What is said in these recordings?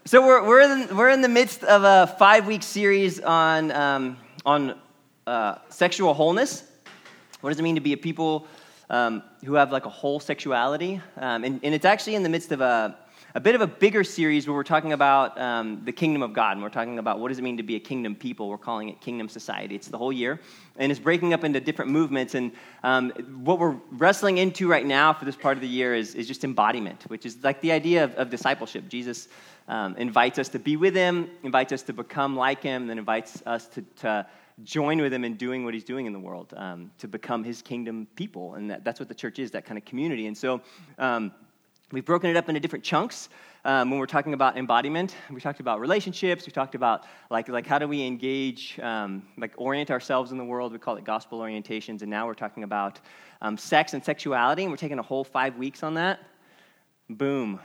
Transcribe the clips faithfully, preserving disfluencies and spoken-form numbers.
So we're we're in, we're in the midst of a five-week series on um, on uh, sexual wholeness. What does it mean to be a people um, who have like a whole sexuality? Um, and, and it's actually in the midst of a a bit of a bigger series where we're talking about um, the kingdom of God, and we're talking about what does it mean to be a kingdom people. We're calling it Kingdom Society. It's the whole year, and it's breaking up into different movements. And um, what we're wrestling into right now for this part of the year is, is just embodiment, which is like the idea of, of discipleship. Jesus um, invites us to be with him, invites us to become like him, and then invites us to, to join with him in doing what he's doing in the world, um, to become his kingdom people. And that, that's what the church is, that kind of community. And so um, we've broken it up into different chunks. Um, when we're talking about embodiment, we talked about relationships. We talked about like like how do we engage, um, like orient ourselves in the world. We call it gospel orientations. And now we're talking about um, sex and sexuality. And we're taking a whole five weeks on that. Boom,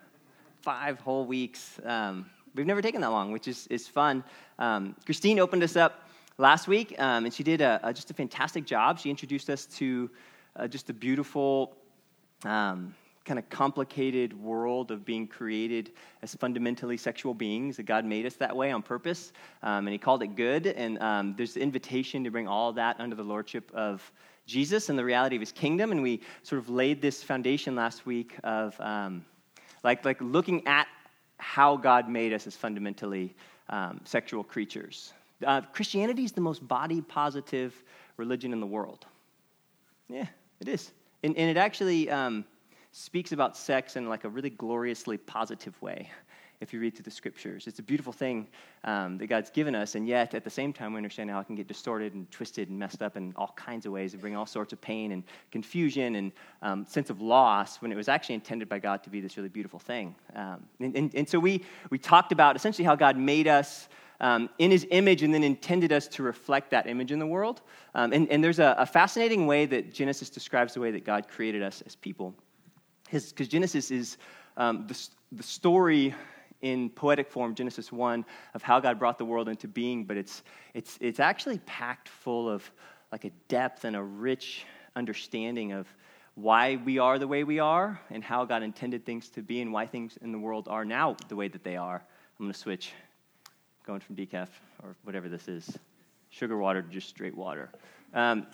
five whole weeks. Um, we've never taken that long, which is is fun. Um, Christine opened us up last week, um, and she did a, a, just a fantastic job. She introduced us to uh, just a beautiful. Um, kind of complicated world of being created as fundamentally sexual beings, that God made us that way on purpose, um, and he called it good, and um, there's the invitation to bring all of that under the lordship of Jesus and the reality of his kingdom, and we sort of laid this foundation last week of um, like, like looking at how God made us as fundamentally um, sexual creatures. Uh, Christianity is the most body-positive religion in the world. Yeah, it is, and, and it actually... Um, speaks about sex in like a really gloriously positive way if you read through the scriptures. It's a beautiful thing um, that God's given us, and yet at the same time we understand how it can get distorted and twisted and messed up in all kinds of ways and bring all sorts of pain and confusion and um, sense of loss when it was actually intended by God to be this really beautiful thing. Um, and, and, and so we, we talked about essentially how God made us Um, in his image and then intended us to reflect that image in the world. Um, and, and there's a, a fascinating way that Genesis describes the way that God created us as people. Because Genesis is um, the, the story in poetic form, Genesis one, of how God brought the world into being, but it's it's it's actually packed full of like a depth and a rich understanding of why we are the way we are and how God intended things to be and why things in the world are now the way that they are. I'm going to switch, going from decaf or whatever this is, sugar water to just straight water. Um,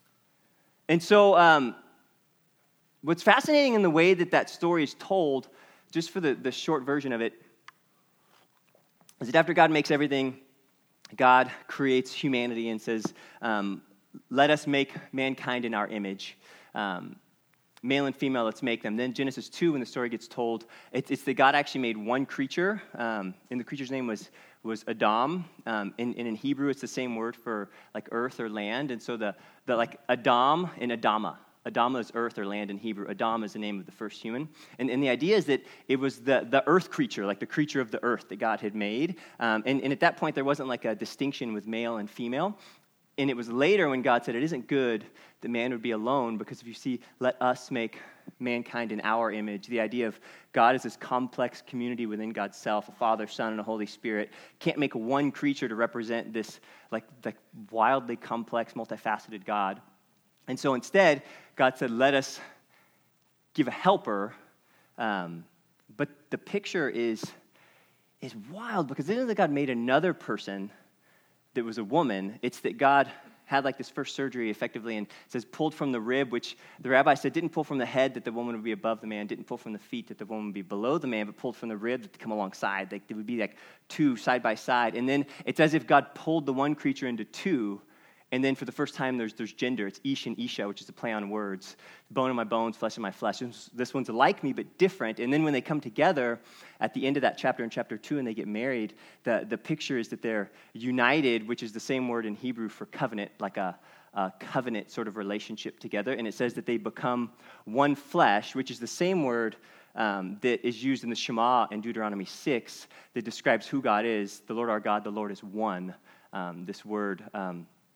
and so... Um, What's fascinating in the way that that story is told, just for the, the short version of it, is that after God makes everything, God creates humanity and says, um, let us make mankind in our image. Um, male and female, let's make them. Then Genesis two, when the story gets told, it's, it's that God actually made one creature, um, and the creature's name was was Adam, um, and, and in Hebrew it's the same word for like earth or land, and so the, the like Adam and Adama. Adama is earth or land in Hebrew. Adam is the name of the first human. And, and the idea is that it was the, the earth creature, like the creature of the earth that God had made. Um, and, and at that point, there wasn't like a distinction with male and female. And it was later when God said, it isn't good that man would be alone, because if you see, let us make mankind in our image, the idea of God is this complex community within God's self, a Father, Son, and a Holy Spirit, can't make one creature to represent this like, like wildly complex, multifaceted God. And so instead, God said, let us give a helper. Um, but the picture is, is wild, because it isn't that God made another person that was a woman. It's that God had like this first surgery effectively, and it says pulled from the rib, which the rabbi said didn't pull from the head that the woman would be above the man, didn't pull from the feet that the woman would be below the man, but pulled from the rib that to come alongside. Like they would be like two side by side. And then it's as if God pulled the one creature into two. And then for the first time, there's there's gender. It's Ish and Isha, which is a play on words. Bone of my bones, flesh of my flesh. This one's like me, but different. And then when they come together at the end of that chapter, in chapter two, and they get married, the, the picture is that they're united, which is the same word in Hebrew for covenant, like a, a covenant sort of relationship together. And it says that they become one flesh, which is the same word um, that is used in the Shema in Deuteronomy six that describes who God is. The Lord our God, the Lord is one. Um, this word... Um,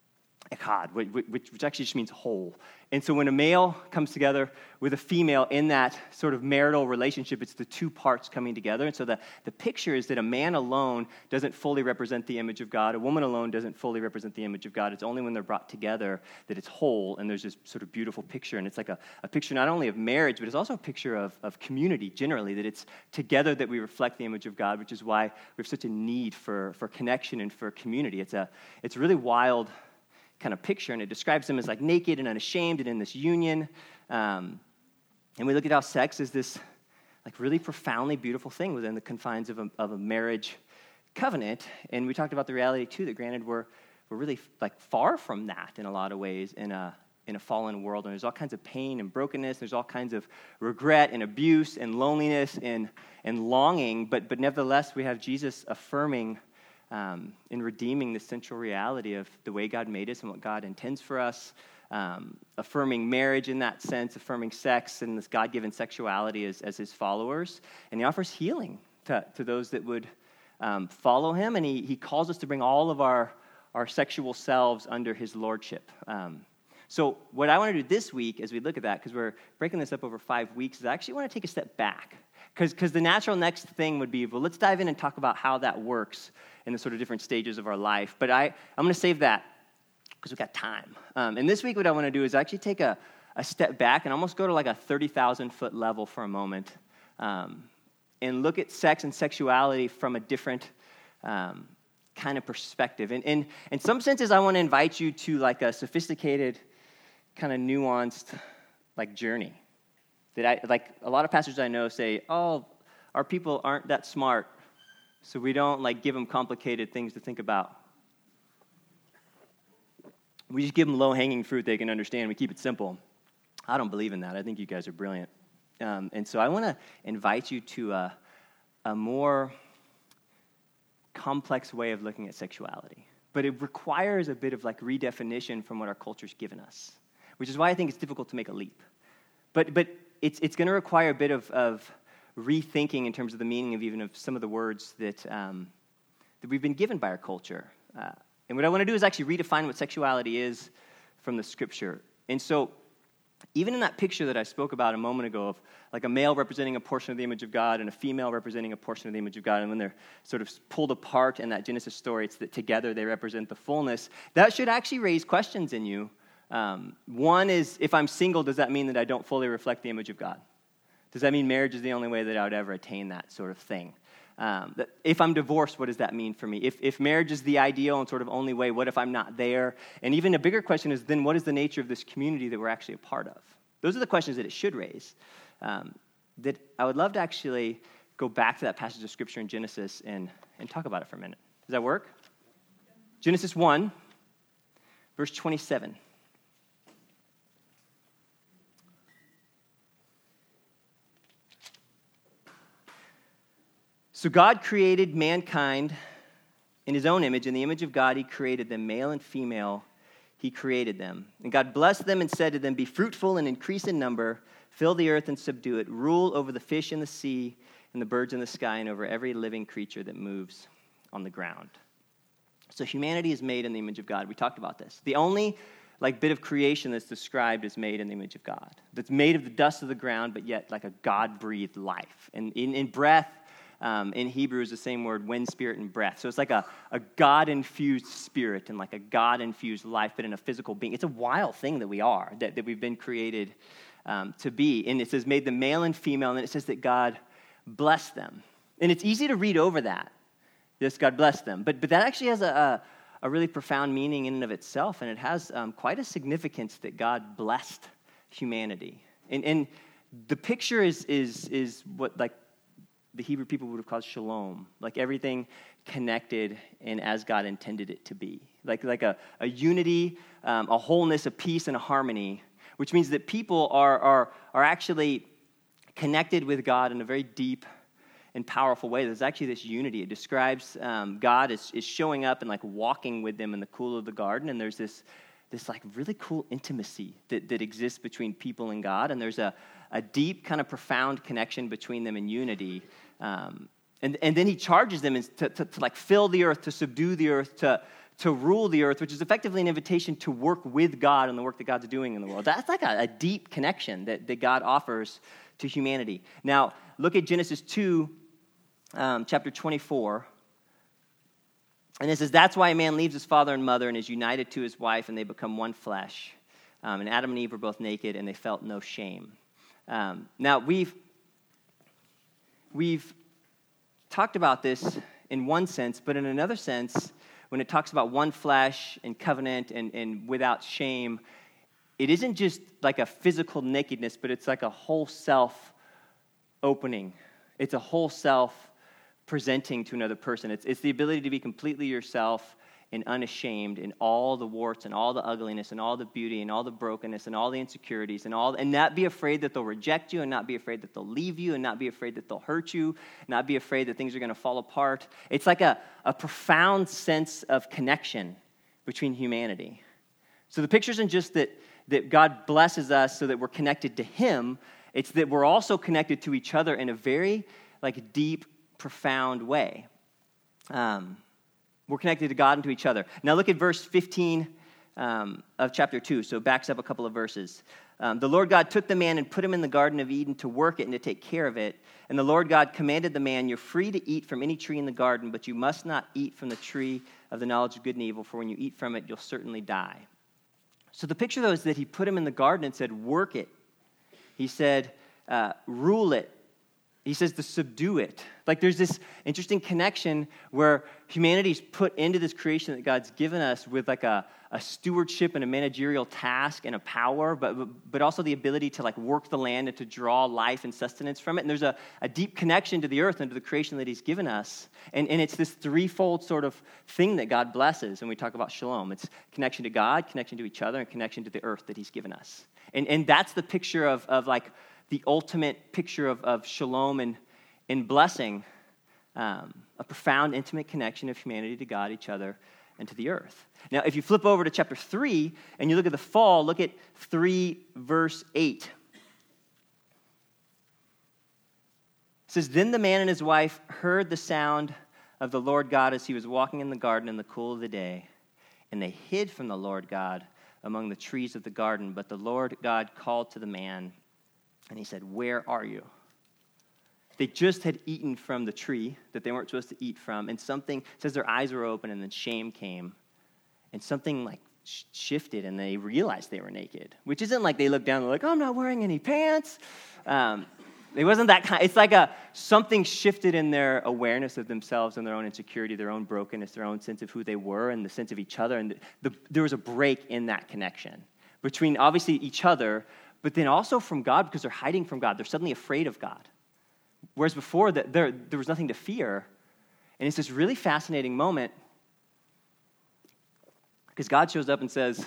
echad, which, which, which actually just means whole. And so when a male comes together with a female in that sort of marital relationship, it's the two parts coming together. And so the, the picture is that a man alone doesn't fully represent the image of God. A woman alone doesn't fully represent the image of God. It's only when they're brought together that it's whole, and there's this sort of beautiful picture. And it's like a, a picture not only of marriage, but it's also a picture of, of community generally, that it's together that we reflect the image of God, which is why we have such a need for, for connection and for community. It's a, it's a really wild kind of picture, and it describes them as like naked and unashamed and in this union. Um, and we look at how sex is this like really profoundly beautiful thing within the confines of a, of a marriage covenant. And we talked about the reality too that granted we're we're really like far from that in a lot of ways in a in a fallen world, and there's all kinds of pain and brokenness. There's all kinds of regret and abuse and loneliness and and longing. But but nevertheless, we have Jesus affirming Um, in redeeming the central reality of the way God made us and what God intends for us, um, affirming marriage in that sense, affirming sex and this God-given sexuality as, as his followers. And he offers healing to, to those that would um, follow him. And he, he calls us to bring all of our, our sexual selves under his lordship. Um, so what I want to do this week as we look at that, because we're breaking this up over five weeks, is I actually want to take a step back. Because the natural next thing would be, well, let's dive in and talk about how that works in the sort of different stages of our life. But I, I'm going to save that because we've got time. Um, and this week what I want to do is actually take a, a step back and almost go to like a thirty thousand foot level for a moment um, and look at sex and sexuality from a different um, kind of perspective. And, and in some senses, I want to invite you to like a sophisticated, kind of nuanced like journey. That I, like a lot of pastors I know say, oh, our people aren't that smart, so we don't like give them complicated things to think about. We just give them low-hanging fruit they can understand. We keep it simple. I don't believe in that. I think you guys are brilliant. Um, and so I want to invite you to a, a more complex way of looking at sexuality. But it requires a bit of like redefinition from what our culture's given us, which is why I think it's difficult to make a leap. But but it's it's going to require a bit of, of rethinking in terms of the meaning of even of some of the words that um, that we've been given by our culture. Uh, and what I want to do is actually redefine what sexuality is from the Scripture. And so even in that picture that I spoke about a moment ago of like a male representing a portion of the image of God and a female representing a portion of the image of God, and when they're sort of pulled apart in that Genesis story, it's that together they represent the fullness, that should actually raise questions in you. Um, one is, if I'm single, does that mean that I don't fully reflect the image of God? Does that mean marriage is the only way that I would ever attain that sort of thing? Um, that if I'm divorced, what does that mean for me? If, if marriage is the ideal and sort of only way, what if I'm not there? And even a bigger question is, then what is the nature of this community that we're actually a part of? Those are the questions that it should raise. Um, that I would love to actually go back to that passage of Scripture in Genesis and, and talk about it for a minute. Does that work? Genesis one, verse twenty-seven. So God created mankind in his own image. In the image of God, he created them, male and female, he created them. And God blessed them and said to them, be fruitful and increase in number, fill the earth and subdue it, rule over the fish in the sea and the birds in the sky and over every living creature that moves on the ground. So humanity is made in the image of God. We talked about this. The only like bit of creation that's described is made in the image of God. That's made of the dust of the ground, but yet like a God-breathed life. And in, in breath, Um, in Hebrew is the same word, wind, spirit, and breath. So it's like a, a God-infused spirit and like a God-infused life, but in a physical being. It's a wild thing that we are, that, that we've been created um, to be. And it says, made them male and female, and then it says that God blessed them. And it's easy to read over that, yes, God blessed them. But but that actually has a, a, a really profound meaning in and of itself, and it has um, quite a significance that God blessed humanity. And, and the picture is is is what like the Hebrew people would have called shalom, like everything connected and as God intended it to be. Like, like a, a unity, um, a wholeness, a peace, and a harmony, which means that people are, are, are actually connected with God in a very deep and powerful way. There's actually this unity. It describes um, God as, is showing up and like walking with them in the cool of the garden, and there's this this like really cool intimacy that, that exists between people and God, and there's a, a deep kind of profound connection between them in unity. Um, And, and then he charges them to, to, to like fill the earth, to subdue the earth, to, to rule the earth, which is effectively an invitation to work with God and the work that God's doing in the world. That's like a, a deep connection that, that God offers to humanity. Now, look at Genesis two, um, chapter twenty-four. And it says, that's why a man leaves his father and mother and is united to his wife, and they become one flesh. Um, and Adam and Eve were both naked, and they felt no shame. Um, now, we've we've talked about this in one sense, but in another sense, when it talks about one flesh and covenant and, and without shame, it isn't just like a physical nakedness, but it's like a whole self opening. It's a whole self presenting to another person. It's, it's the ability to be completely yourself and unashamed in all the warts and all the ugliness and all the beauty and all the brokenness and all the insecurities and all, and not be afraid that they'll reject you and not be afraid that they'll leave you and not be afraid that they'll hurt you, not be afraid that things are going to fall apart. It's like a, a profound sense of connection between humanity. So the picture isn't just that, that God blesses us so that we're connected to him. It's that we're also connected to each other in a very like deep, profound way. Um, we're connected to God and to each other. Now look at verse fifteen um, of chapter two. So it backs up a couple of verses. Um, the Lord God took the man and put him in the Garden of Eden to work it and to take care of it. And the Lord God commanded the man, you're free to eat from any tree in the garden, but you must not eat from the tree of the knowledge of good and evil, for when you eat from it, you'll certainly die. So the picture, though, is that he put him in the garden and said, work it. He said, uh, rule it. He says to subdue it. Like there's this interesting connection where humanity's put into this creation that God's given us with like a, a stewardship and a managerial task and a power, but but also the ability to like work the land and to draw life and sustenance from it. And there's a, a deep connection to the earth and to the creation that he's given us. And, and it's this threefold sort of thing that God blesses. And we talk about shalom. It's connection to God, connection to each other, and connection to the earth that he's given us. And, and that's the picture of, of like, the ultimate picture of, of shalom and, and blessing, um, a profound, intimate connection of humanity to God, each other, and to the earth. Now, if you flip over to chapter three, and you look at the fall, look at three, verse eight. It says, then the man and his wife heard the sound of the Lord God as he was walking in the garden in the cool of the day, and they hid from the Lord God among the trees of the garden. But the Lord God called to the man, and he said, where are you? They just had eaten from the tree that they weren't supposed to eat from, and something, it says their eyes were open, and then shame came, and something like sh- shifted, and they realized they were naked, which isn't like they looked down and they're like, oh, I'm not wearing any pants. Um, it wasn't that kind. It's like a something shifted in their awareness of themselves and their own insecurity, their own brokenness, their own sense of who they were, and the sense of each other, and the, the, there was a break in that connection between obviously each other, but then also from God, because they're hiding from God. They're suddenly afraid of God. Whereas before, there, there was nothing to fear. And it's this really fascinating moment because God shows up and says,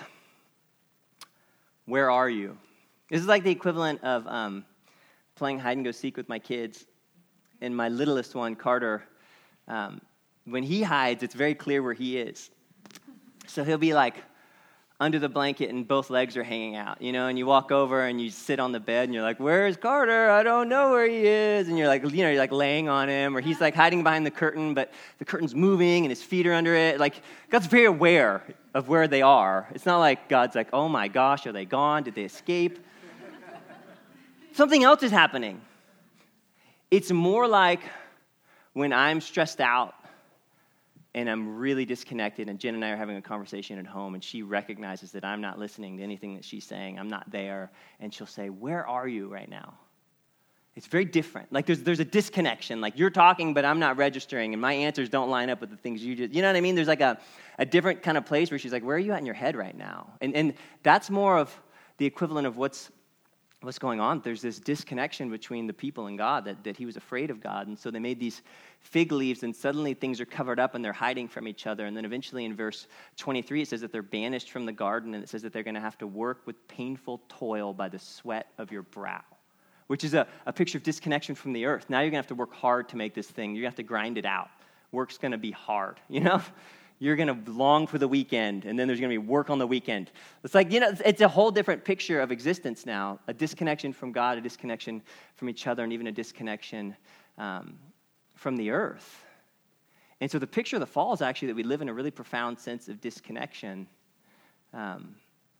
where are you? This is like the equivalent of um, playing hide and go seek with my kids. And my littlest one, Carter, um, when he hides, it's very clear where he is. So he'll be like, under the blanket and both legs are hanging out, you know, and you walk over and you sit on the bed and you're like, where's Carter? I don't know where he is. And you're like, you know, you're like laying on him, or he's like hiding behind the curtain, but the curtain's moving and his feet are under it. Like, God's very aware of where they are. It's not like God's like, oh my gosh, are they gone? Did they escape? Something else is happening. It's more like when I'm stressed out and I'm really disconnected, and Jen and I are having a conversation at home, and she recognizes that I'm not listening to anything that she's saying. I'm not there, and she'll say, where are you right now? It's very different. Like, there's there's a disconnection. Like, you're talking, but I'm not registering, and my answers don't line up with the things you just, you know what I mean? There's like a, a different kind of place where she's like, where are you at in your head right now? And and that's more of the equivalent of what's what's going on. There's this disconnection between the people and God, that, that he was afraid of God. And so they made these fig leaves, and suddenly things are covered up and they're hiding from each other. And then eventually in verse twenty-three, it says that they're banished from the garden, and it says that they're going to have to work with painful toil by the sweat of your brow, which is a, a picture of disconnection from the earth. Now you're going to have to work hard to make this thing. You're going to have to grind it out. Work's going to be hard, you know? You're going to long for the weekend, and then there's going to be work on the weekend. It's like, you know, it's a whole different picture of existence now, a disconnection from God, a disconnection from each other, and even a disconnection um, from the earth. And so the picture of the fall is actually that we live in a really profound sense of disconnection. Um,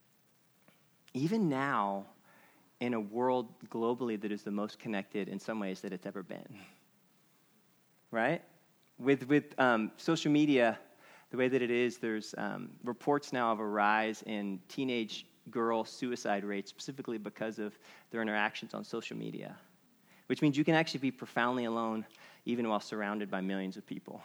even now, in a world globally that is the most connected in some ways that it's ever been. Right? With with um, social media, the way that it is, there's um, reports now of a rise in teenage girl suicide rates, specifically because of their interactions on social media, which means you can actually be profoundly alone even while surrounded by millions of people.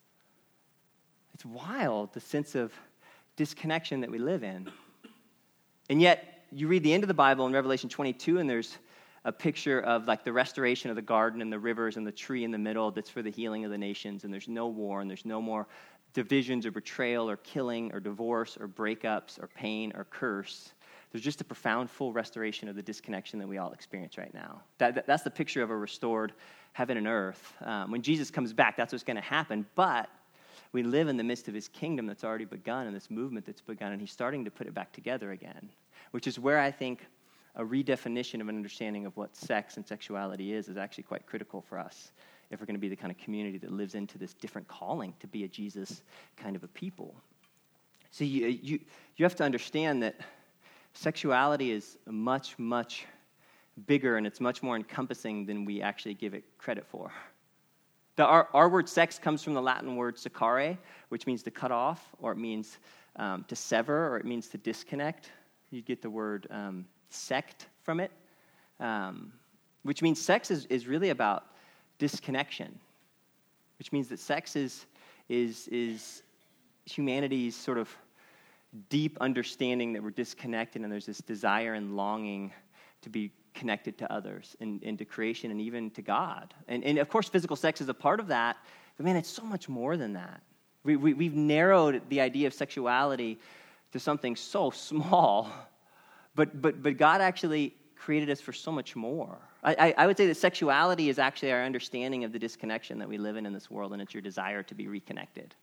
It's wild, the sense of disconnection that we live in. And yet, you read the end of the Bible in Revelation twenty-two, and there's a picture of like the restoration of the garden and the rivers and the tree in the middle that's for the healing of the nations, and there's no war, and there's no more divisions or betrayal or killing or divorce or breakups or pain or curse. There's just a profound full restoration of the disconnection that we all experience right now. That, that, that's the picture of a restored heaven and earth. Um, when Jesus comes back, that's what's going to happen, but we live in the midst of his kingdom that's already begun and this movement that's begun, and he's starting to put it back together again, which is where I think a redefinition of an understanding of what sex and sexuality is is actually quite critical for us if we're going to be the kind of community that lives into this different calling to be a Jesus kind of a people. So you you, you have to understand that sexuality is much, much bigger and it's much more encompassing than we actually give it credit for. The, our, our word sex comes from the Latin word secare, which means to cut off, or it means um, to sever, or it means to disconnect. You get the word um, sect from it, um, which means sex is, is really about disconnection, which means that sex is, is, is humanity's sort of deep understanding that we're disconnected and there's this desire and longing to be connected to others and, and to creation and even to God. And, and of course, physical sex is a part of that, but man, it's so much more than that. We, we, we've narrowed the idea of sexuality to something so small, but but but God actually created us for so much more. I, I, I would say that sexuality is actually our understanding of the disconnection that we live in in this world, and it's your desire to be reconnected.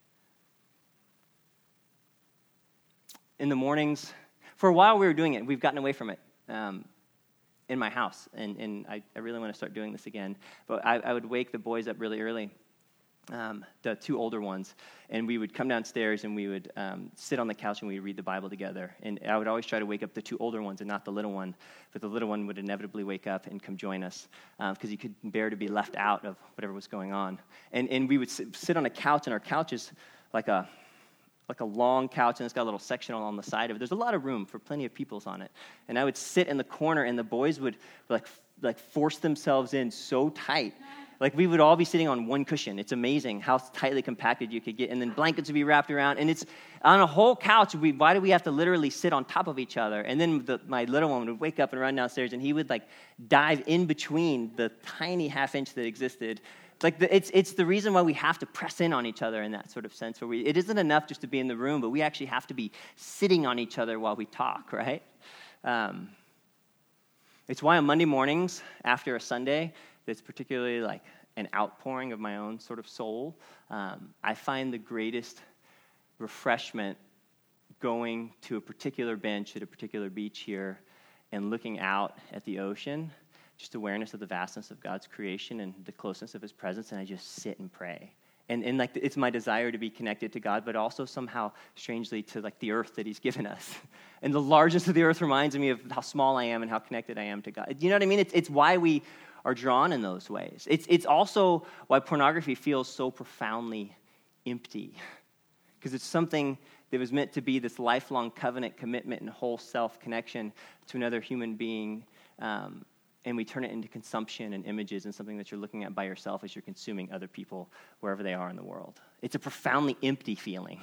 In the mornings, for a while we were doing it. We've gotten away from it. Um, in my house, and, and I, I really want to start doing this again. But I, I would wake the boys up really early, um, the two older ones, and we would come downstairs and we would um, sit on the couch and we would read the Bible together. And I would always try to wake up the two older ones and not the little one, but the little one would inevitably wake up and come join us because um, he could bear to be left out of whatever was going on. And and we would sit, sit on a couch, and our couch is like a like a long couch, and it's got a little section on the side of it. There's a lot of room for plenty of peoples on it. And I would sit in the corner, and the boys would like like force themselves in so tight. Like we would all be sitting on one cushion. It's amazing how tightly compacted you could get. And then blankets would be wrapped around. And it's on a whole couch. We, why do we have to literally sit on top of each other? And then the, my little one would wake up and run downstairs, and he would like dive in between the tiny half inch that existed. Like the, it's it's the reason why we have to press in on each other in that sort of sense. Where we, it isn't enough just to be in the room, but we actually have to be sitting on each other while we talk, right? Um, it's why on Monday mornings after a Sunday, that's particularly like an outpouring of my own sort of soul, um, I find the greatest refreshment going to a particular bench at a particular beach here and looking out at the ocean. Just awareness of the vastness of God's creation and the closeness of his presence, and I just sit and pray. And and like it's my desire to be connected to God, but also somehow, strangely, to like the earth that he's given us. And the largest of the earth reminds me of how small I am and how connected I am to God. You know what I mean? It's it's why we are drawn in those ways. It's it's also why pornography feels so profoundly empty. Because it's something that was meant to be this lifelong covenant commitment and whole self connection to another human being. Um, And we turn it into consumption and images and something that you're looking at by yourself as you're consuming other people wherever they are in the world. It's a profoundly empty feeling.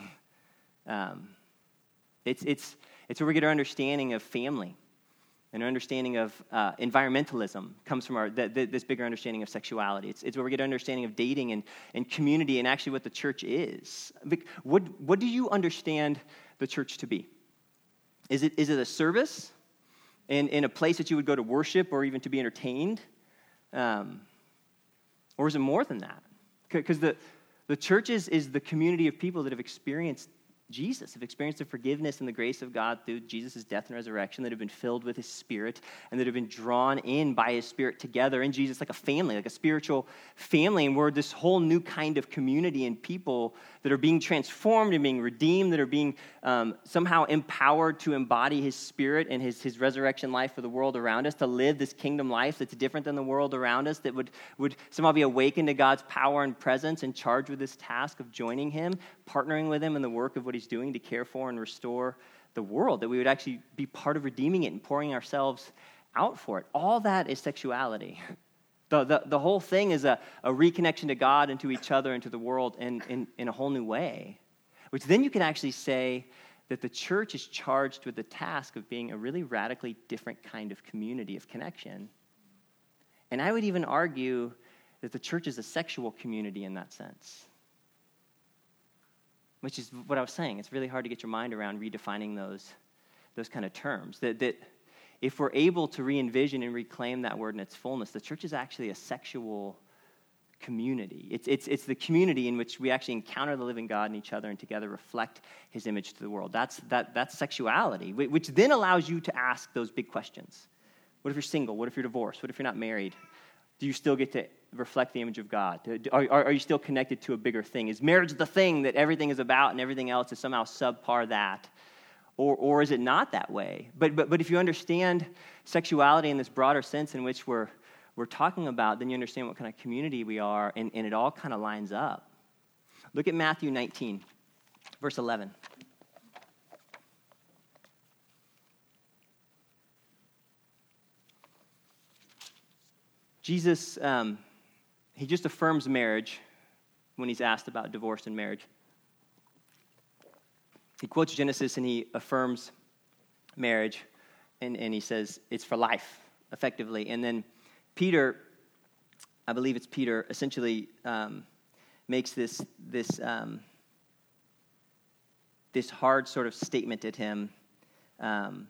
Um, it's it's it's where we get our understanding of family and our understanding of uh, environmentalism comes from our the, the, this bigger understanding of sexuality. It's it's where we get our understanding of dating and, and community and actually what the church is. What what do you understand the church to be? Is it is it a service? In, in a place that you would go to worship or even to be entertained? Um, or is it more than that? Because the, the church is, is the community of people that have experienced Jesus, have experienced the forgiveness and the grace of God through Jesus' death and resurrection, that have been filled with his Spirit, and that have been drawn in by his Spirit together in Jesus like a family, like a spiritual family. And we're this whole new kind of community and people that are being transformed and being redeemed, that are being um, somehow empowered to embody his Spirit and his, his resurrection life for the world around us, to live this kingdom life that's different than the world around us, that would, would somehow be awakened to God's power and presence and charged with this task of joining him, partnering with him in the work of what he's doing to care for and restore the world, that we would actually be part of redeeming it and pouring ourselves out for it. All that is sexuality. The, the, the whole thing is a, a reconnection to God and to each other and to the world in, in, in a whole new way, which then you can actually say that the church is charged with the task of being a really radically different kind of community of connection. And I would even argue that the church is a sexual community in that sense. Which is what I was saying. It's really hard to get your mind around redefining those, those kind of terms. That, that if we're able to re-envision and reclaim that word in its fullness, the church is actually a sexual community. It's, it's, it's the community in which we actually encounter the living God in each other and together reflect his image to the world. That's, that, that's sexuality, which then allows you to ask those big questions. What if you're single? What if you're divorced? What if you're not married? Do you still get to reflect the image of God? Are, are, are you still connected to a bigger thing? Is marriage the thing that everything is about and everything else is somehow subpar that? Or, or is it not that way? But, but, but if you understand sexuality in this broader sense in which we're, we're talking about, then you understand what kind of community we are, and, and it all kind of lines up. Look at Matthew nineteen, verse eleven. Jesus, um, he just affirms marriage when he's asked about divorce and marriage. He quotes Genesis and he affirms marriage, and, and he says it's for life, effectively. And then Peter, I believe it's Peter, essentially um, makes this, this, um, this hard sort of statement at him. Um,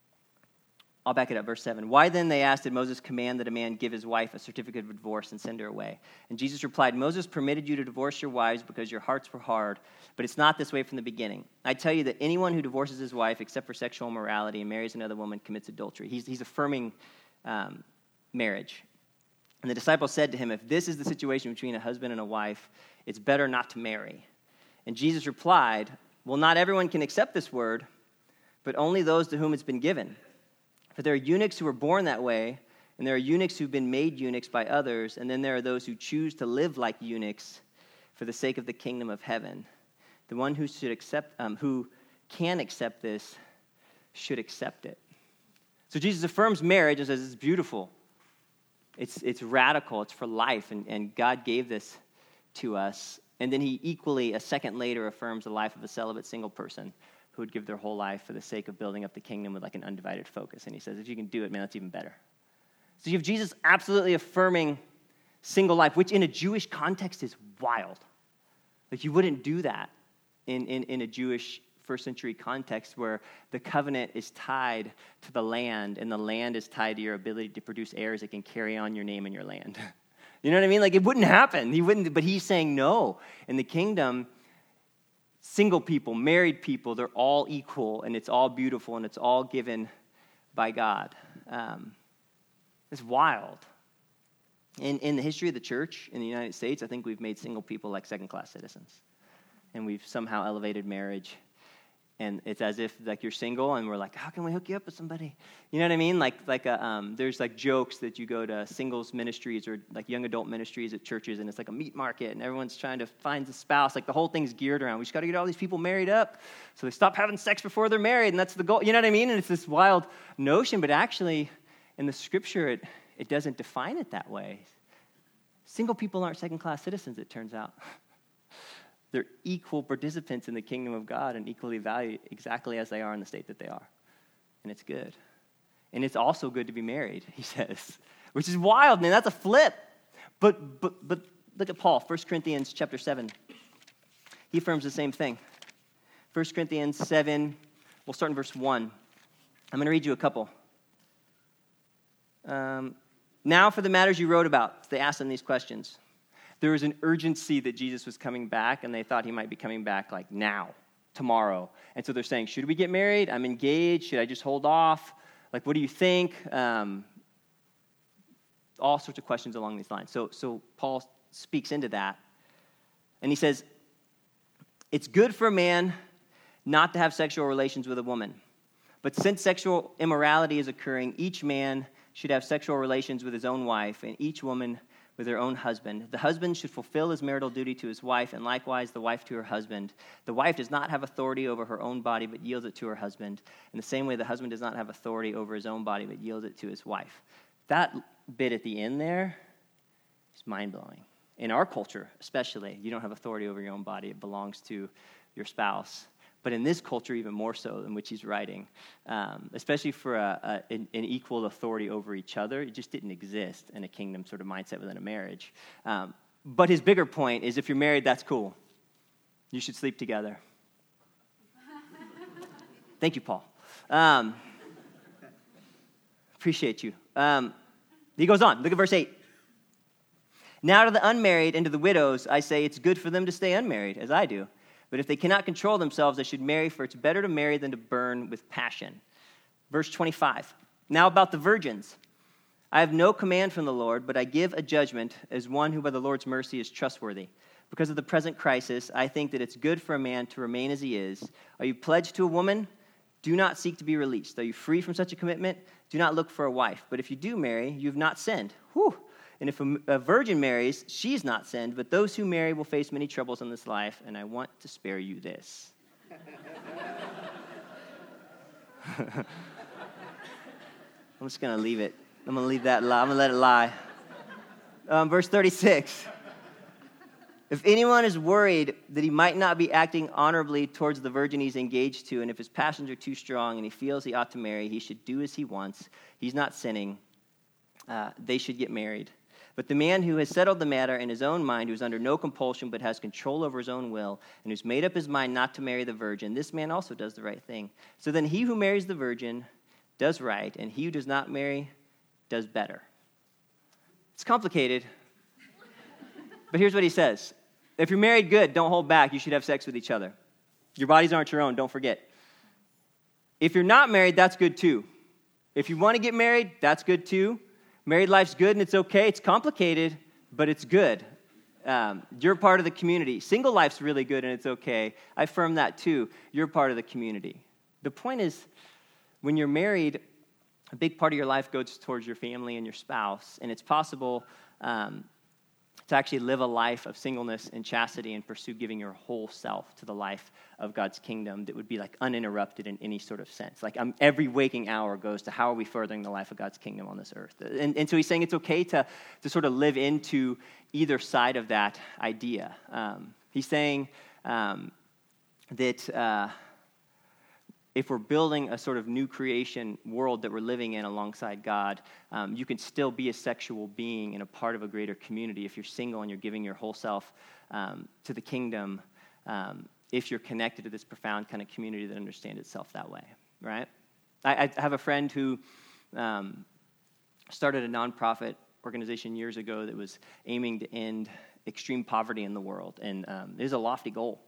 I'll back it up, verse seven. Why then, they asked, did Moses command that a man give his wife a certificate of divorce and send her away? And Jesus replied, Moses permitted you to divorce your wives because your hearts were hard, but it's not this way from the beginning. I tell you that anyone who divorces his wife except for sexual immorality and marries another woman commits adultery. He's, he's affirming um, marriage. And the disciples said to him, if this is the situation between a husband and a wife, it's better not to marry. And Jesus replied, well, not everyone can accept this word, but only those to whom it's been given. For there are eunuchs who were born that way, and there are eunuchs who've been made eunuchs by others, and then there are those who choose to live like eunuchs for the sake of the kingdom of heaven. The one who should accept, um, who can accept this, should accept it. So Jesus affirms marriage and says it's beautiful, it's it's radical, it's for life, and, and God gave this to us. And then he equally, a second later, affirms the life of a celibate single person who would give their whole life for the sake of building up the kingdom with like an undivided focus. And he says, if you can do it, man, that's even better. So you have Jesus absolutely affirming single life, which in a Jewish context is wild. Like you wouldn't do that in, in, in a Jewish first century context where the covenant is tied to the land and the land is tied to your ability to produce heirs that can carry on your name and your land. You know what I mean? Like it wouldn't happen. He wouldn't, but he's saying no. In the kingdom, single people, married people, they're all equal, and it's all beautiful, and it's all given by God. Um, it's wild. In, in the history of the church in the United States, I think we've made single people like second-class citizens, and we've somehow elevated marriage. And it's as if like you're single, and we're like, how can we hook you up with somebody? You know what I mean? Like like a, um, there's like jokes that you go to singles ministries or like young adult ministries at churches, and it's like a meat market, and everyone's trying to find a spouse. Like the whole thing's geared around, we just got to get all these people married up, so they stop having sex before they're married, and that's the goal. You know what I mean? And it's this wild notion, but actually, in the Scripture, it it doesn't define it that way. Single people aren't second-class citizens, it turns out. They're equal participants in the kingdom of God and equally valued exactly as they are in the state that they are. And it's good. And it's also good to be married, he says, which is wild, man. That's a flip. But but but look at Paul, First Corinthians chapter seven. He affirms the same thing. First Corinthians seven, we'll start in verse one. I'm going to read you a couple. Um, now for the matters you wrote about. They asked them these questions. There was an urgency that Jesus was coming back, and they thought he might be coming back like now. tomorrow. And so they're saying, should we get married? I'm engaged. Should I just hold off? Like, what do you think? Um, all sorts of questions along these lines. So, so Paul speaks into that. And he says, it's good for a man not to have sexual relations with a woman. But since sexual immorality is occurring, each man should have sexual relations with his own wife, and each woman with her own husband. The husband should fulfill his marital duty to his wife, and likewise the wife to her husband. The wife does not have authority over her own body, but yields it to her husband. In the same way, the husband does not have authority over his own body, but yields it to his wife. That bit at the end there is mind-blowing. In our culture, especially, you don't have authority over your own body. It belongs to your spouse. But in this culture, even more so, in which he's writing, um, especially for a, a, an, an equal authority over each other, it just didn't exist in a kingdom sort of mindset within a marriage. Um, but his bigger point is, if you're married, that's cool. You should sleep together. Thank you, Paul. Um, appreciate you. Um, he goes on. Look at verse eight. Now to the unmarried and to the widows, I say it's good for them to stay unmarried, as I do. But if they cannot control themselves, they should marry, for it's better to marry than to burn with passion. Verse twenty-five. Now about the virgins. I have no command from the Lord, but I give a judgment as one who by the Lord's mercy is trustworthy. Because of the present crisis, I think that it's good for a man to remain as he is. Are you pledged to a woman? Do not seek to be released. Are you free from such a commitment? Do not look for a wife. But if you do marry, you have not sinned. Whew. And if a, a virgin marries, she's not sinned, but those who marry will face many troubles in this life, and I want to spare you this. I'm just going to leave it. I'm going to leave that lie. I'm going to let it lie. Um, verse thirty-six. If anyone is worried that he might not be acting honorably towards the virgin he's engaged to, and if his passions are too strong and he feels he ought to marry, he should do as he wants. He's not sinning. Uh, they should get married. But the man who has settled the matter in his own mind, who is under no compulsion but has control over his own will, and who's made up his mind not to marry the virgin, this man also does the right thing. So then he who marries the virgin does right, and he who does not marry does better. It's complicated, but here's what he says. If you're married, good, don't hold back. You should have sex with each other. Your bodies aren't your own, don't forget. If you're not married, that's good too. If you want to get married, that's good too. Married life's good and it's okay. It's complicated, but it's good. Um, you're part of the community. Single life's really good and it's okay. I affirm that too. You're part of the community. The point is, when you're married, a big part of your life goes towards your family and your spouse, and it's possible um, to actually live a life of singleness and chastity and pursue giving your whole self to the life of God's kingdom that would be like uninterrupted in any sort of sense. Like um, every waking hour goes to how are we furthering the life of God's kingdom on this earth. And, and so he's saying it's okay to, to sort of live into either side of that idea. Um, he's saying um, that uh, if we're building a sort of new creation world that we're living in alongside God, um, you can still be a sexual being and a part of a greater community if you're single and you're giving your whole self um, to the kingdom, um, if you're connected to this profound kind of community that understands itself that way, right? I, I have a friend who um, started a nonprofit organization years ago that was aiming to end extreme poverty in the world, and um, it is a lofty goal.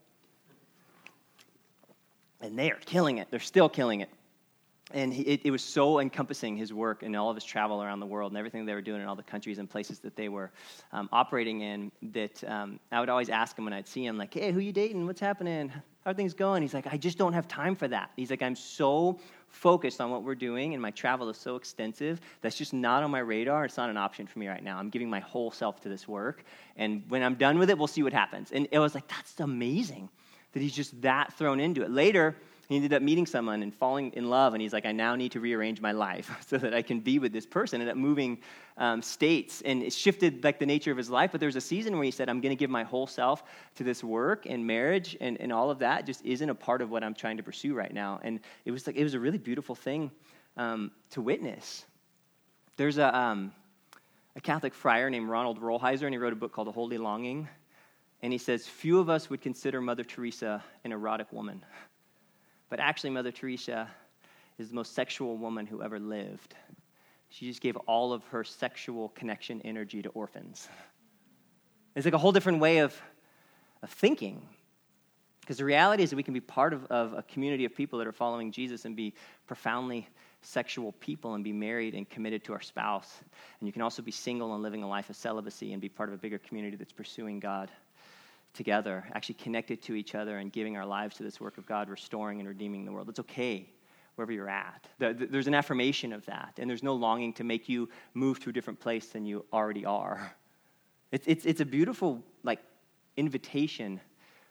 And they are killing it. They're still killing it. And he, it, it was so encompassing, his work and all of his travel around the world and everything they were doing in all the countries and places that they were um, operating in, that um, I would always ask him when I'd see him, like, hey, who you dating? What's happening? How are things going? He's like, I just don't have time for that. He's like, I'm so focused on what we're doing, and my travel is so extensive, that's just not on my radar. It's not an option for me right now. I'm giving my whole self to this work, and when I'm done with it, we'll see what happens. And it was like, that's amazing that he's just that thrown into it. Later, he ended up meeting someone and falling in love, and he's like, I now need to rearrange my life so that I can be with this person. Ended up moving um, states, and it shifted like the nature of his life, but there was a season where he said, I'm going to give my whole self to this work, and marriage and, and all of that just isn't a part of what I'm trying to pursue right now. And it was like it was a really beautiful thing um, to witness. There's a, um, a Catholic friar named Ronald Rolheiser, and he wrote a book called The Holy Longing. And he says, few of us would consider Mother Teresa an erotic woman. But actually, Mother Teresa is the most sexual woman who ever lived. She just gave all of her sexual connection energy to orphans. It's like a whole different way of, of thinking. Because the reality is that we can be part of, of a community of people that are following Jesus and be profoundly sexual people and be married and committed to our spouse. And you can also be single and living a life of celibacy and be part of a bigger community that's pursuing God together, actually connected to each other and giving our lives to this work of God, restoring and redeeming the world. It's okay wherever you're at. There's an affirmation of that, and there's no longing to make you move to a different place than you already are. It's, it's, it's a beautiful like invitation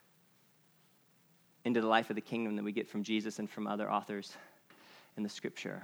into the life of the kingdom that we get from Jesus and from other authors in the scripture.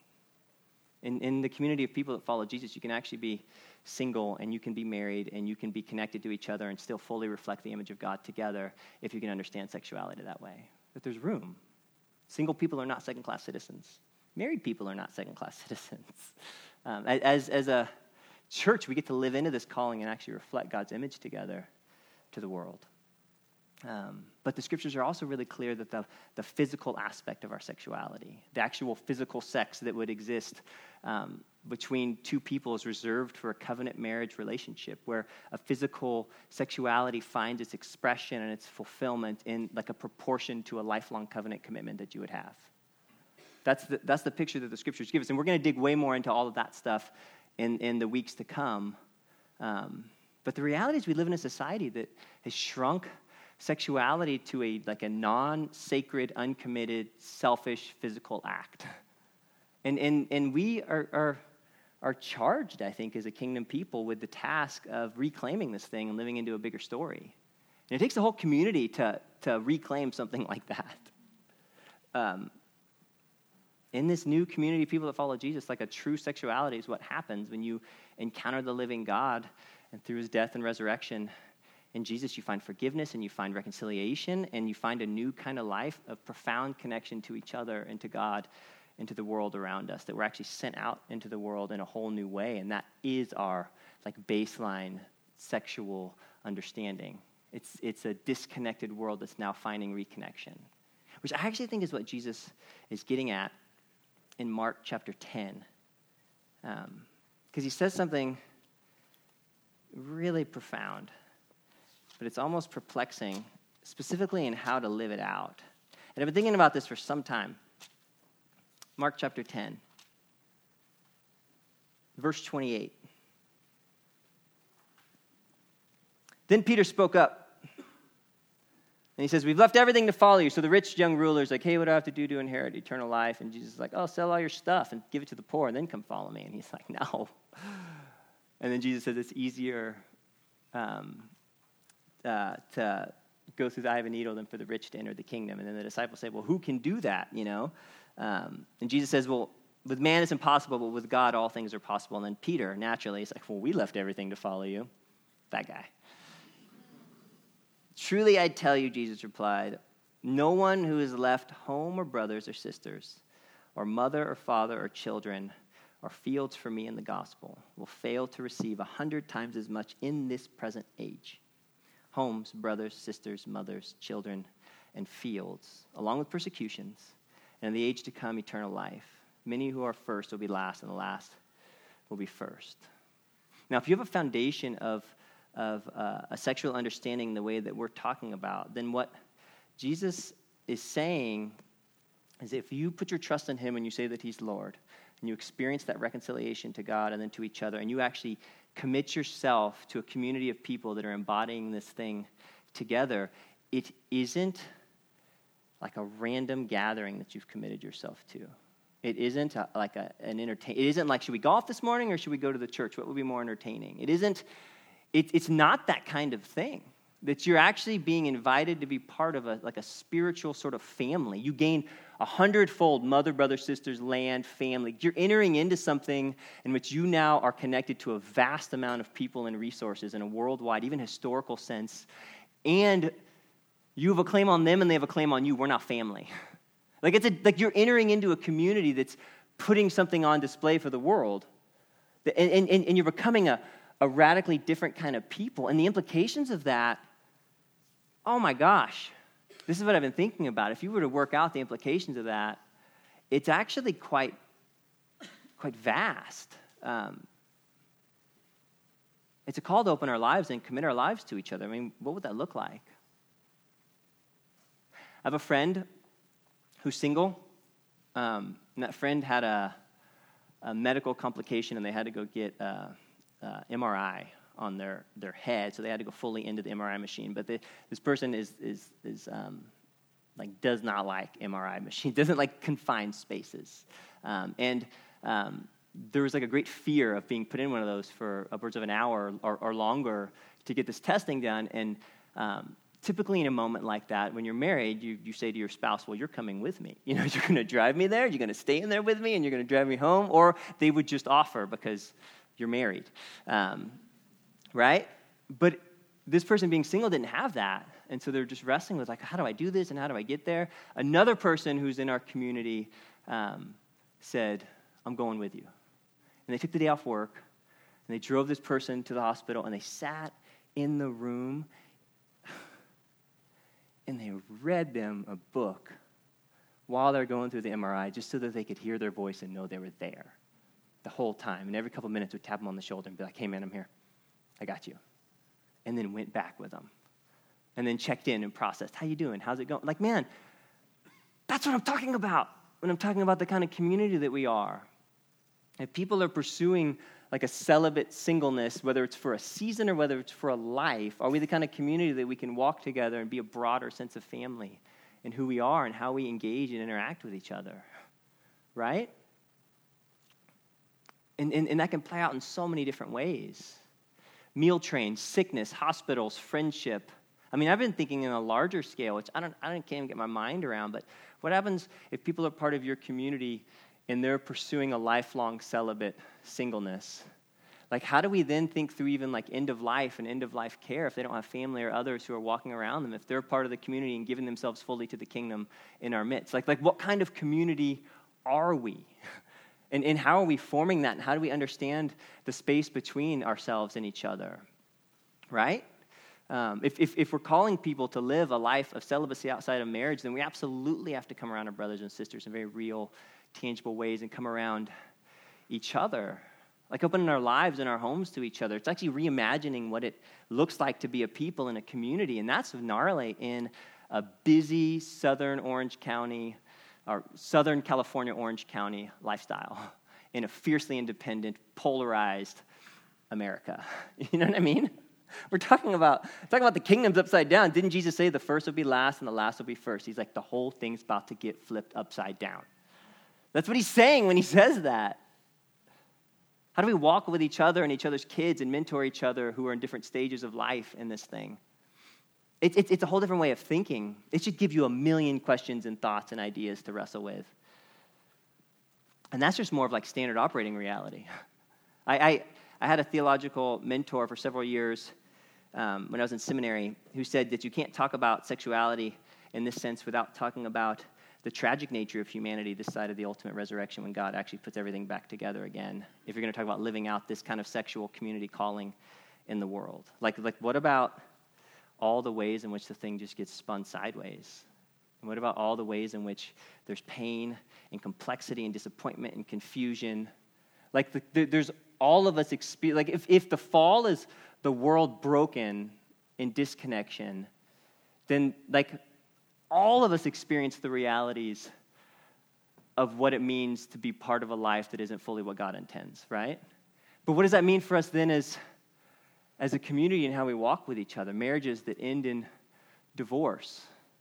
In, in the community of people that follow Jesus, you can actually be single and you can be married and you can be connected to each other and still fully reflect the image of God together if you can understand sexuality that way. That there's room. Single people are not second-class citizens. Married people are not second-class citizens. Um, as, as a church, we get to live into this calling and actually reflect God's image together to the world. Um, but the scriptures are also really clear that the, the physical aspect of our sexuality, the actual physical sex that would exist um, between two people is reserved for a covenant marriage relationship where a physical sexuality finds its expression and its fulfillment in like a proportion to a lifelong covenant commitment that you would have. That's the, that's the picture that the scriptures give us. And we're going to dig way more into all of that stuff in, in the weeks to come. Um, but the reality is we live in a society that has shrunk sexuality to a like a non-sacred, uncommitted, selfish physical act. And and and we are, are are charged, I think, as a kingdom people with the task of reclaiming this thing and living into a bigger story. And it takes the whole community to to reclaim something like that. Um, in this new community of people that follow Jesus, like a true sexuality is what happens when you encounter the living God, and through his death and resurrection, in Jesus, you find forgiveness and you find reconciliation and you find a new kind of life of profound connection to each other and to God and to the world around us, that we're actually sent out into the world in a whole new way. And that is our like baseline sexual understanding. It's, it's a disconnected world that's now finding reconnection, which I actually think is what Jesus is getting at in Mark chapter ten. Because um, he says something really profound, but it's almost perplexing, specifically in how to live it out. And I've been thinking about this for some time. Mark chapter ten, verse twenty-eight. Then Peter spoke up, and he says, "We've left everything to follow you." So the rich young ruler's like, "Hey, what do I have to do to inherit eternal life?" And Jesus is like, "Oh, sell all your stuff and give it to the poor, and then come follow me." And he's like, "No." And then Jesus says it's easier um, Uh, to go through the eye of a needle than for the rich to enter the kingdom. And then the disciples say, well, who can do that, you know? Um, and Jesus says, well, with man it's impossible, but with God all things are possible. And then Peter, naturally, is like, well, we left everything to follow you. That guy. "Truly I tell you," Jesus replied, "no one who has left home or brothers or sisters or mother or father or children or fields for me in the gospel will fail to receive a hundred times as much in this present age. Homes, brothers, sisters, mothers, children, and fields, along with persecutions, and in the age to come, eternal life. Many who are first will be last, and the last will be first." Now, if you have a foundation of, of uh, a sexual understanding the way that we're talking about, then what Jesus is saying is if you put your trust in him and you say that he's Lord, and you experience that reconciliation to God and then to each other, and you actually commit yourself to a community of people that are embodying this thing together, it isn't like a random gathering that you've committed yourself to. It isn't a, like a, an entertain. It isn't like, should we golf this morning or should we go to the church? What would be more entertaining? It isn't. It, it's not that kind of thing. That you're actually being invited to be part of a like a spiritual sort of family. You gain a hundredfold mother, brother, sisters, land, family. You're entering into something in which you now are connected to a vast amount of people and resources in a worldwide, even historical sense. And you have a claim on them and they have a claim on you. We're not family. Like it's a, like you're entering into a community that's putting something on display for the world. And, and, and you're becoming a, a radically different kind of people. And the implications of that, oh my gosh, this is what I've been thinking about. If you were to work out the implications of that, it's actually quite, quite vast. Um, it's a call to open our lives and commit our lives to each other. I mean, what would that look like? I have a friend who's single, um, and that friend had a, a medical complication, and they had to go get a, a M R I on their, their head, so they had to go fully into the M R I machine. But the, this person is is is um, like does not like M R I machine, doesn't like confined spaces, um, and um, there was like a great fear of being put in one of those for upwards of an hour or, or longer to get this testing done. And um, typically in a moment like that, when you're married, you you say to your spouse, "Well, you're coming with me. You know, you're going to drive me there. You're going to stay in there with me, and you're going to drive me home." Or they would just offer because you're married. Um, Right? But this person being single didn't have that. And so they're just wrestling with, like, how do I do this and how do I get there? Another person who's in our community um, said, I'm going with you. And they took the day off work, and they drove this person to the hospital, and they sat in the room, and they read them a book while they're going through the M R I just so that they could hear their voice and know they were there the whole time. And every couple of minutes would tap them on the shoulder and be like, hey, man, I'm here. I got you. And then went back with them. And then checked in and processed. How you doing? How's it going? Like, man, that's what I'm talking about when I'm talking about the kind of community that we are. If people are pursuing like a celibate singleness, whether it's for a season or whether it's for a life, are we the kind of community that we can walk together and be a broader sense of family in who we are and how we engage and interact with each other? Right? And, and, and that can play out in so many different ways. Meal trains, sickness, hospitals, friendship. I mean, I've been thinking on a larger scale, which I don't, I don't, can't even get my mind around, but what happens if people are part of your community and they're pursuing a lifelong celibate singleness? Like, how do we then think through even like end of life and end of life care if they don't have family or others who are walking around them, if they're part of the community and giving themselves fully to the kingdom in our midst? Like, like what kind of community are we? And, and how are we forming that? And how do we understand the space between ourselves and each other? Right? Um, if, if, if we're calling people to live a life of celibacy outside of marriage, then we absolutely have to come around our brothers and sisters in very real, tangible ways and come around each other. Like opening our lives and our homes to each other. It's actually reimagining what it looks like to be a people in a community. And that's gnarly in a busy southern Orange County our Southern California, Orange County lifestyle in a fiercely independent, polarized America. You know what I mean? We're talking about talking about the kingdom's upside down. Didn't Jesus say the first will be last and the last will be first? He's like, the whole thing's about to get flipped upside down. That's what he's saying when he says that. How do we walk with each other and each other's kids and mentor each other who are in different stages of life in this thing? It, it, it's a whole different way of thinking. It should give you a million questions and thoughts and ideas to wrestle with. And that's just more of like standard operating reality. I, I, I had a theological mentor for several years um, when I was in seminary who said that you can't talk about sexuality in this sense without talking about the tragic nature of humanity this side of the ultimate resurrection when God actually puts everything back together again. If you're going to talk about living out this kind of sexual community calling in the world. Like, like what about all the ways in which the thing just gets spun sideways? And what about all the ways in which there's pain and complexity and disappointment and confusion? Like the, the, there's all of us experience, like if, if the fall is the world broken in disconnection, then like all of us experience the realities of what it means to be part of a life that isn't fully what God intends, right? But what does that mean for us then as as a community and how we walk with each other? Marriages that end in divorce,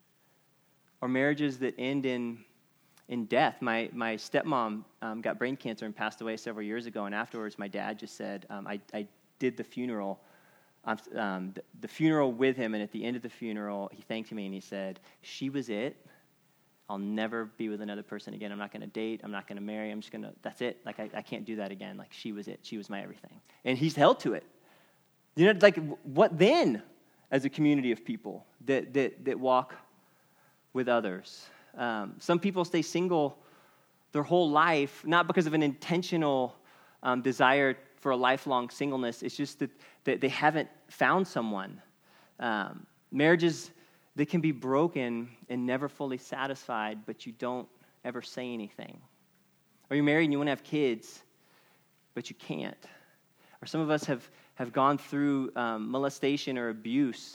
or marriages that end in in death. My my stepmom um, got brain cancer and passed away several years ago, and afterwards my dad just said, um, I, I did the funeral, um, the, the funeral with him, and at the end of the funeral, he thanked me and he said, she was it. I'll never be with another person again. I'm not going to date. I'm not going to marry. I'm just going to, that's it. Like, I, I can't do that again. Like, she was it. She was my everything. And he's held to it. You know, like, what then as a community of people that that, that walk with others? Um, some people stay single their whole life, not because of an intentional um, desire for a lifelong singleness. It's just that, that they haven't found someone. Um, marriages that can be broken and never fully satisfied, but you don't ever say anything. Or you're married and you want to have kids, but you can't. Or some of us have, have gone through um, molestation or abuse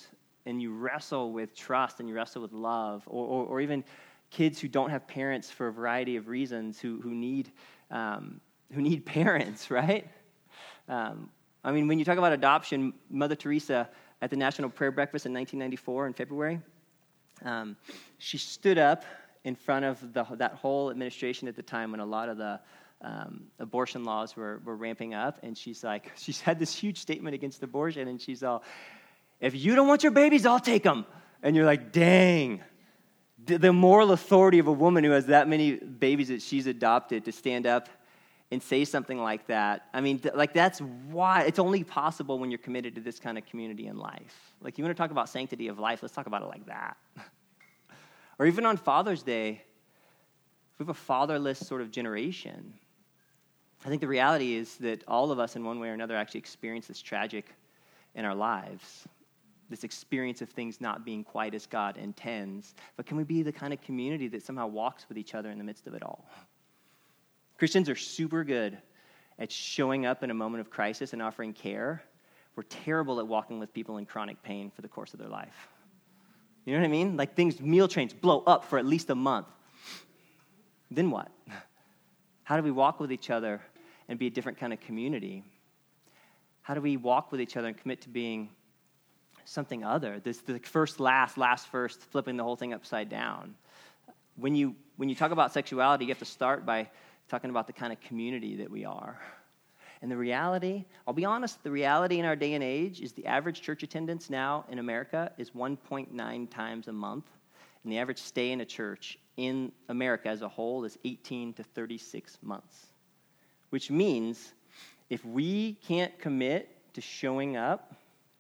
and you wrestle with trust and you wrestle with love, or, or, or even kids who don't have parents for a variety of reasons, who, who need um, who need parents, right? Um, I mean, when you talk about adoption, Mother Teresa at the National Prayer Breakfast in nineteen ninety-four in February, um, she stood up in front of the, that whole administration at the time when a lot of the um, abortion laws were, were ramping up, and she's like, she's had this huge statement against abortion, and she's all, if you don't want your babies, I'll take them. And you're like, dang. The, the moral authority of a woman who has that many babies that she's adopted to stand up and say something like that. I mean, th- like that's why it's only possible when you're committed to this kind of community in life. Like, you want to talk about sanctity of life, let's talk about it like that. Or even on Father's Day, we have a fatherless sort of generation. I think the reality is that all of us in one way or another actually experience this tragic in our lives, this experience of things not being quite as God intends. But can we be the kind of community that somehow walks with each other in the midst of it all? Christians are super good at showing up in a moment of crisis and offering care. We're terrible at walking with people in chronic pain for the course of their life. You know what I mean? Like, things, meal trains blow up for at least a month. Then what? How do we walk with each other and be a different kind of community? How do we walk with each other and commit to being something other? This the first, last, last, first, flipping the whole thing upside down. When you when you talk about sexuality, you have to start by talking about the kind of community that we are. And the reality, I'll be honest, the reality in our day and age is the average church attendance now in America is one point nine times a month. And the average stay in a church in America as a whole is eighteen to thirty-six months. Which means if we can't commit to showing up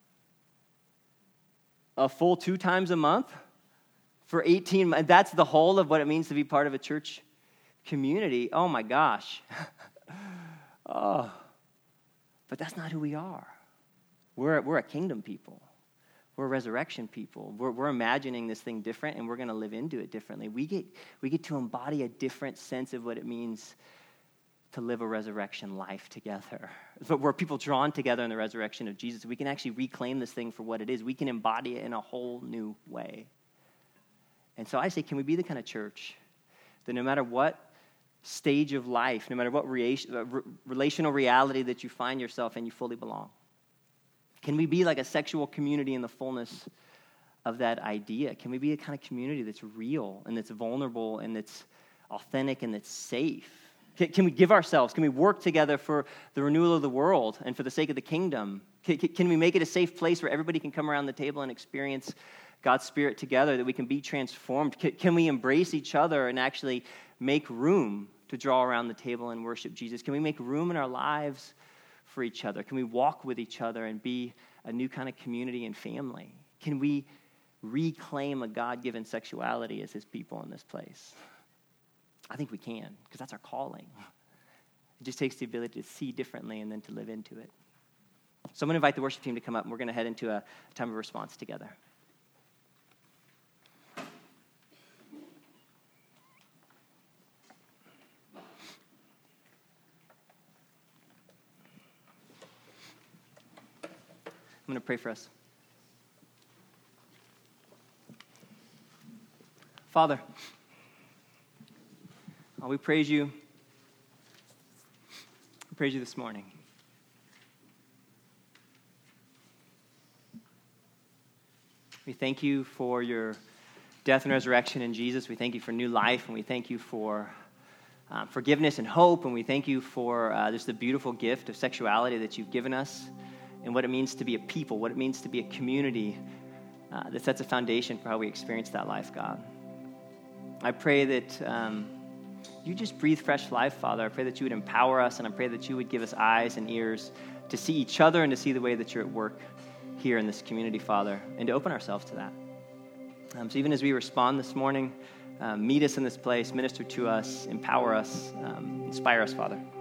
a full two times a month for eighteen months, that's the whole of what it means to be part of a church community. Oh my gosh. Oh. But that's not who we are. We're, we're a kingdom people. We're a resurrection people. We're, we're imagining this thing different, and we're going to live into it differently. We get, we get to embody a different sense of what it means to live a resurrection life together. But we're people drawn together in the resurrection of Jesus. We can actually reclaim this thing for what it is. We can embody it in a whole new way. And so I say, can we be the kind of church that no matter what stage of life, no matter what relational reality that you find yourself in, you fully belong? Can we be like a sexual community in the fullness of that idea? Can we be a kind of community that's real and that's vulnerable and that's authentic and that's safe? Can, can we give ourselves? Can we work together for the renewal of the world and for the sake of the kingdom? Can, can we make it a safe place where everybody can come around the table and experience God's Spirit together, that we can be transformed? Can, can we embrace each other and actually make room to draw around the table and worship Jesus? Can we make room in our lives for each other? Can we walk with each other and be a new kind of community and family? Can we reclaim a God-given sexuality as his people in this place? I think we can, because that's our calling. It just takes the ability to see differently and then to live into it. So I'm going to invite the worship team to come up, and we're going to head into a time of response together. I'm going to pray for us. Father, oh, we praise you. We praise you this morning. We thank you for your death and resurrection in Jesus. We thank you for new life, and we thank you for um, forgiveness and hope, and we thank you for uh, just the beautiful gift of sexuality that you've given us, and what it means to be a people, what it means to be a community uh, that sets a foundation for how we experience that life, God. I pray that um, you just breathe fresh life, Father. I pray that you would empower us, and I pray that you would give us eyes and ears to see each other and to see the way that you're at work here in this community, Father, and to open ourselves to that. Um, so even as we respond this morning, um, meet us in this place, minister to us, empower us, um, inspire us, Father.